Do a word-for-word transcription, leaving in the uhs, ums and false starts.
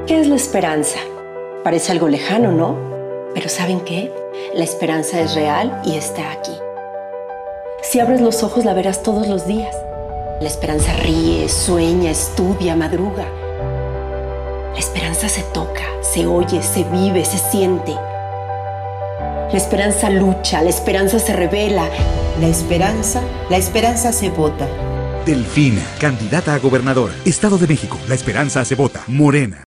¿Qué es la esperanza? Parece algo lejano, ¿no? Pero ¿saben qué? La esperanza es real y está aquí. Si abres los ojos, la verás todos los días. La esperanza ríe, sueña, estudia, madruga. La esperanza se toca, se oye, se vive, se siente. La esperanza lucha, la esperanza se revela. La esperanza, la esperanza se vota. Delfina, candidata a gobernadora. Estado de México, la esperanza se vota. Morena.